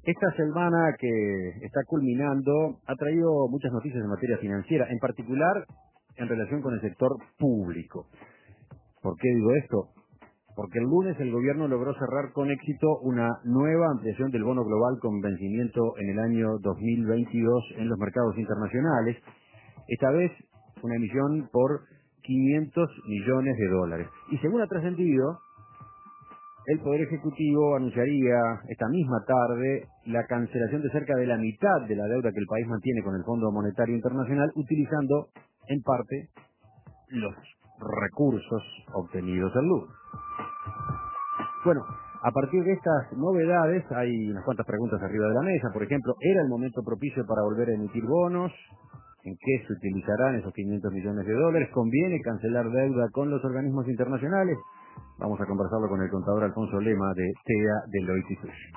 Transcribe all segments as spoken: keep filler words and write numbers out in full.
Esta semana que está culminando ha traído muchas noticias en materia financiera, en particular en relación con el sector público. ¿Por qué digo esto? Porque el lunes el gobierno logró cerrar con éxito una nueva ampliación del bono global con vencimiento en el año dos mil veintidós en los mercados internacionales. Esta vez una emisión por quinientos millones de dólares. Y según ha trascendido, el Poder Ejecutivo anunciaría esta misma tarde la cancelación de cerca de la mitad de la deuda que el país mantiene con el Fondo Monetario Internacional, utilizando en parte los recursos obtenidos al lucro. Bueno, a partir de estas novedades hay unas cuantas preguntas arriba de la mesa. Por ejemplo, ¿era el momento propicio para volver a emitir bonos? ¿En qué se utilizarán esos quinientos millones de dólares? ¿Conviene cancelar deuda con los organismos internacionales? Vamos a conversarlo con el contador Alfonso Lema de T E A Deloitte y Touche.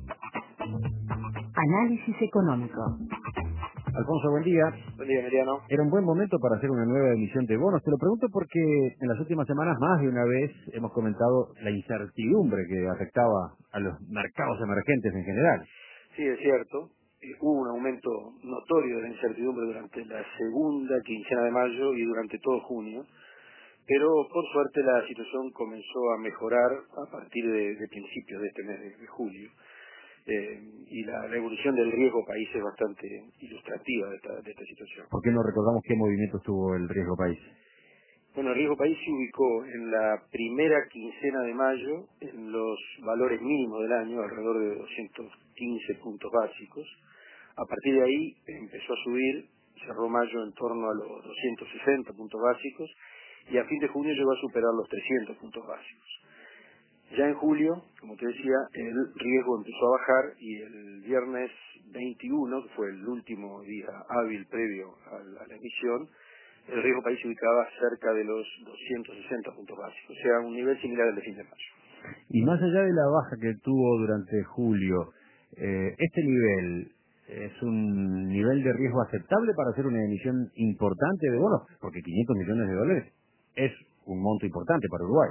Análisis económico. Alfonso, buen día. Buen día, Emiliano. Era un buen momento para hacer una nueva emisión de bonos. Te lo pregunto porque en las últimas semanas más de una vez hemos comentado la incertidumbre que afectaba a los mercados emergentes en general. Sí, es cierto. Eh, Hubo un aumento notorio de la incertidumbre durante la segunda quincena de mayo y durante todo junio, pero por suerte la situación comenzó a mejorar a partir de, de principios de este mes de, de julio. Eh, y la, la evolución del riesgo país es bastante ilustrativa de esta, de esta situación. ¿Por qué no recordamos qué movimientos tuvo el riesgo país? Bueno, el riesgo país se ubicó en la primera quincena de mayo en los valores mínimos del año, alrededor de doscientos quince puntos básicos. A partir de ahí empezó a subir, cerró mayo en torno a los doscientos sesenta puntos básicos y a fin de junio llegó a superar los trescientos puntos básicos. Ya en julio, como te decía, el riesgo empezó a bajar y el viernes veintiuno, que fue el último día hábil previo a la, a la emisión, el riesgo país se ubicaba cerca de los doscientos sesenta puntos básicos, o sea, un nivel similar al de fin de mayo. Y más allá de la baja que tuvo durante julio, eh, ¿este nivel es un nivel de riesgo aceptable para hacer una emisión importante de bonos? Porque quinientos millones de dólares es un monto importante para Uruguay.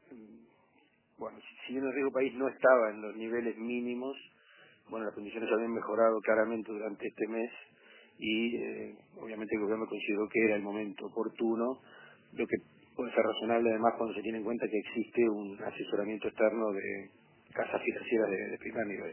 Bueno, si si bien el riesgo país no estaba en los niveles mínimos, bueno, las condiciones habían mejorado claramente durante este mes y eh, obviamente el gobierno consideró que era el momento oportuno, lo que puede ser razonable además cuando se tiene en cuenta que existe un asesoramiento externo de casas financieras de, de primer nivel.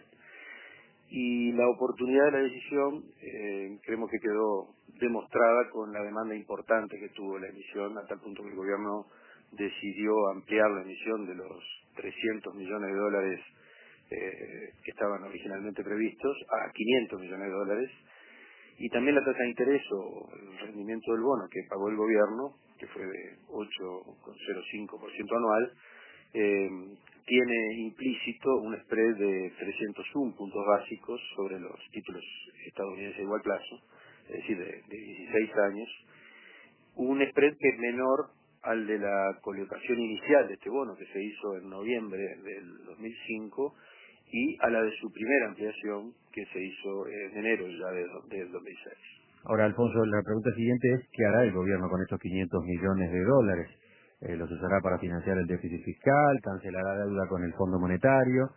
Y la oportunidad de la decisión eh, creemos que quedó demostrada con la demanda importante que tuvo la emisión, a tal punto que el gobierno decidió ampliar la emisión de los trescientos millones de dólares eh, que estaban originalmente previstos a quinientos millones de dólares. Y también la tasa de interés o el rendimiento del bono que pagó el gobierno, que fue de ocho coma cero cinco por ciento anual, eh, tiene implícito un spread de trescientos uno puntos básicos sobre los títulos estadounidenses de igual plazo, es decir, de, de dieciséis años, un spread que es menor al de la colocación inicial de este bono que se hizo en noviembre del dos mil cinco y a la de su primera ampliación que se hizo en enero ya de, del dos mil seis. Ahora, Alfonso, la pregunta siguiente es, ¿qué hará el gobierno con estos quinientos millones de dólares? Eh, ¿Los usará para financiar el déficit fiscal? ¿Cancelará deuda con el Fondo Monetario?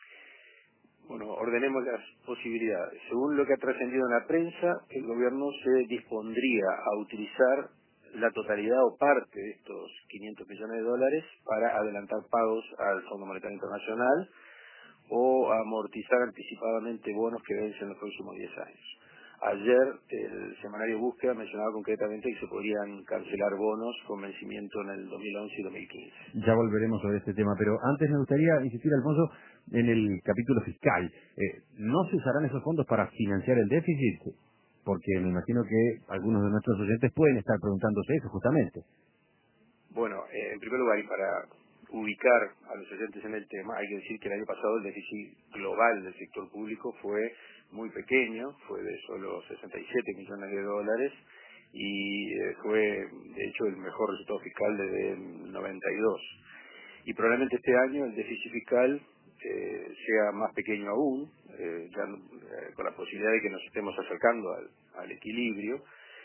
Bueno, ordenemos las posibilidades. Según lo que ha trascendido en la prensa, el gobierno se dispondría a utilizar la totalidad o parte de estos quinientos millones de dólares para adelantar pagos al Fondo Monetario Internacional o amortizar anticipadamente bonos que vencen en los próximos diez años. Ayer el semanario Búsqueda mencionaba concretamente que se podrían cancelar bonos con vencimiento en el dos mil once y dos mil quince. Ya volveremos sobre este tema, pero antes me gustaría insistir, Alfonso, en el capítulo fiscal. Eh, ¿No se usarán esos fondos para financiar el déficit? Porque me imagino que algunos de nuestros oyentes pueden estar preguntándose eso justamente. Bueno, eh, en primer lugar, y para ubicar a los oyentes en el tema, hay que decir que el año pasado el déficit global del sector público fue muy pequeño, fue de solo sesenta y siete millones de dólares y eh, fue, de hecho, el mejor resultado fiscal desde el noventa y dos. Y probablemente este año el déficit fiscal eh, sea más pequeño aún, eh, ya, eh, con la posibilidad de que nos estemos acercando al, al equilibrio.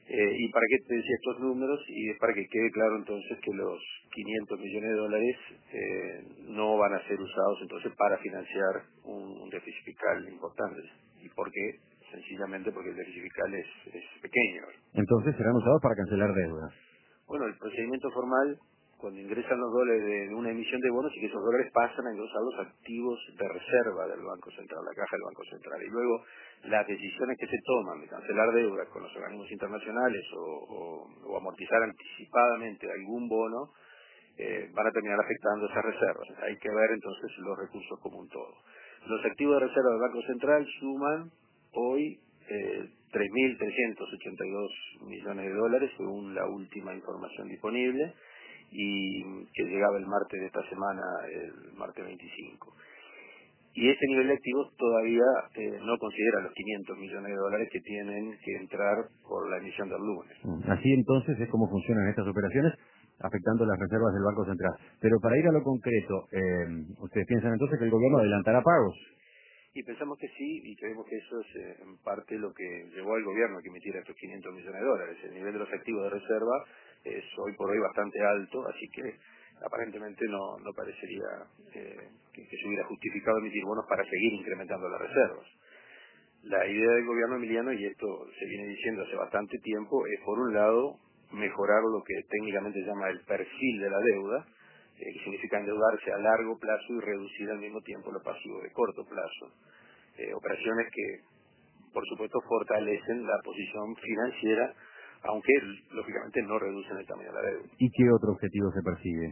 Eh, ¿Y para qué te decía estos números? Y es para que quede claro entonces que los quinientos millones de dólares eh, no van a ser usados entonces para financiar un, un déficit fiscal importante. ¿Y por qué? Sencillamente porque el déficit fiscal es, es pequeño. Entonces serán usados para cancelar deudas. Bueno, el procedimiento formal, cuando ingresan los dólares de una emisión de bonos y que esos dólares pasan a engrosar los activos de reserva del Banco Central, la caja del Banco Central. Y luego las decisiones que se toman de cancelar deudas con los organismos internacionales o, o, o amortizar anticipadamente algún bono, eh, van a terminar afectando esas reservas. Hay que ver entonces los recursos como un todo. Los activos de reserva del Banco Central suman hoy eh, tres mil trescientos ochenta y dos millones de dólares según la última información disponible y que llegaba el martes de esta semana, el martes veinticinco. Y ese nivel de activos todavía eh, no considera los quinientos millones de dólares que tienen que entrar por la emisión del lunes. Así entonces es como funcionan estas operaciones, afectando las reservas del Banco Central. Pero para ir a lo concreto, eh, ¿ustedes piensan entonces que el gobierno adelantará pagos? Y pensamos que sí, y creemos que eso es eh, en parte lo que llevó al gobierno a que emitiera estos quinientos millones de dólares. El nivel de los activos de reserva es hoy por hoy bastante alto, así que aparentemente no, no parecería eh, que, que se hubiera justificado emitir bonos para seguir incrementando las reservas. La idea del gobierno emiliano, y esto se viene diciendo hace bastante tiempo, es por un lado mejorar lo que técnicamente se llama el perfil de la deuda, eh, que significa endeudarse a largo plazo y reducir al mismo tiempo los pasivos de corto plazo. Eh, operaciones que, por supuesto, fortalecen la posición financiera, aunque lógicamente no reducen el tamaño de la deuda. ¿Y qué otro objetivo se persigue?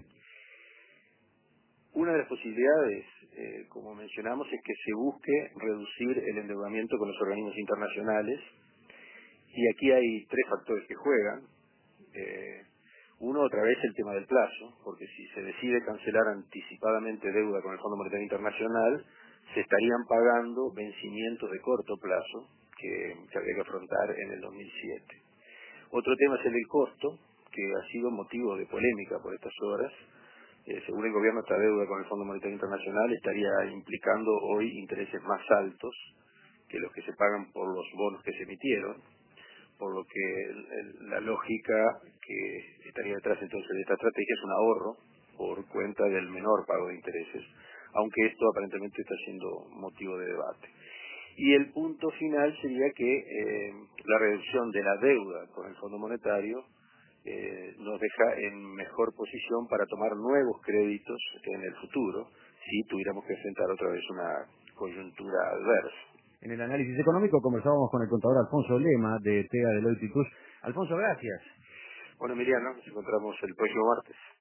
Una de las posibilidades, eh, como mencionamos, es que se busque reducir el endeudamiento con los organismos internacionales, y aquí hay tres factores que juegan. Eh, uno, otra vez, el tema del plazo, porque si se decide cancelar anticipadamente deuda con el Fondo Monetario Internacional, se estarían pagando vencimientos de corto plazo que, que habría que afrontar en el dos mil siete. Otro tema es el del costo, que ha sido motivo de polémica por estas horas. Eh, según el gobierno, esta deuda con el Fondo Monetario Internacional estaría implicando hoy intereses más altos que los que se pagan por los bonos que se emitieron, por lo que el- el- la lógica que estaría detrás entonces de esta estrategia es un ahorro por cuenta del menor pago de intereses, aunque esto aparentemente está siendo motivo de debate. Y el punto final sería que eh, la reducción de la deuda con el Fondo Monetario eh, nos deja en mejor posición para tomar nuevos créditos en el futuro si tuviéramos que enfrentar otra vez una coyuntura adversa. En el análisis económico conversábamos con el contador Alfonso Lema de T E A Deloitte y Touche. Alfonso, gracias. Bueno, Emiliano, nos encontramos el próximo martes.